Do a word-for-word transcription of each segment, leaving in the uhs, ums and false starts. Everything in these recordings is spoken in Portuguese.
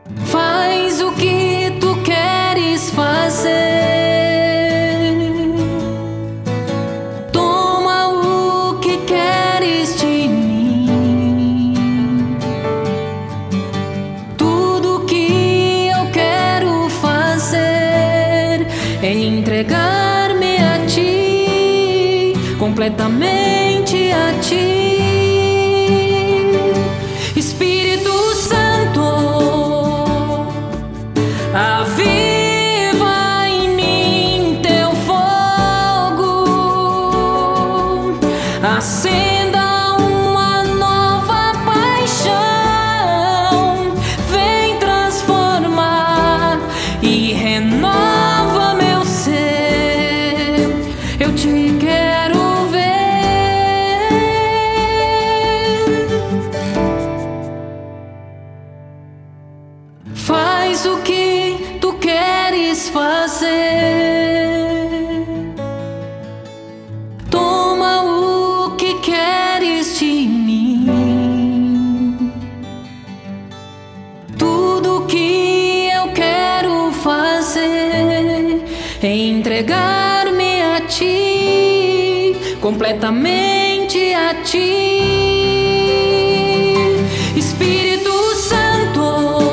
Faz o que tu queres fazer. Toma o que queres de mim. Tudo que eu quero fazer é entregar-me a ti, completamente a ti. Espírito Santo, aviva em mim teu fogo, acenda uma nova paixão, vem transformar e renova meu ser. Eu te quero ver. Faz o que tu queres fazer. Toma o que queres de mim. Tudo que eu quero fazer é entregar-me a ti, completamente a ti. Espírito Santo,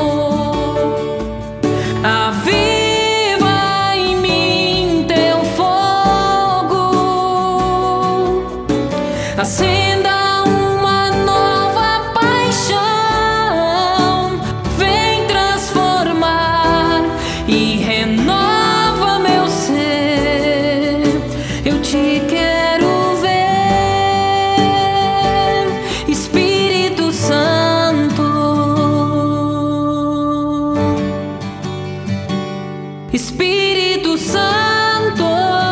aviva em mim teu fogo, acenda uma nova paixão, vem transformar e renova meu ser. Eu te quero ver, Espírito Santo. Espírito Santo,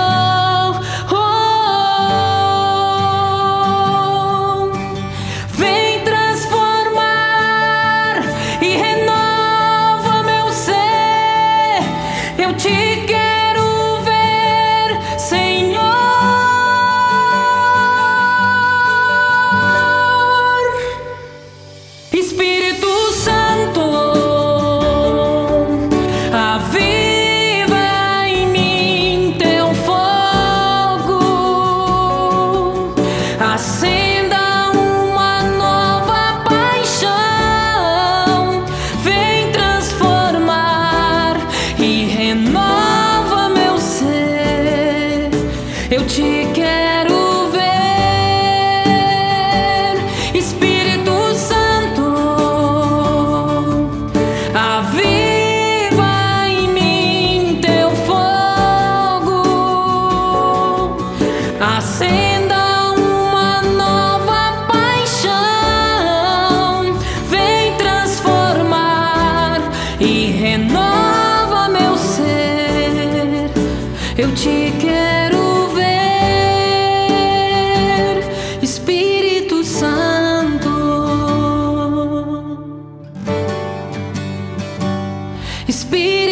oh, vem transformar e renova meu ser. Eu te quero ver, Senhor. Espírito Santo, aviva em mim teu fogo, acenda uma nova paixão, vem transformar e renova meu ser. Eu te quero ver, Espírito Santo, aviva em mim teu fogo, acenda uma nova paixão, vem transformar e renova meu ser. Eu te quero ver, Espírito Santo. Espírito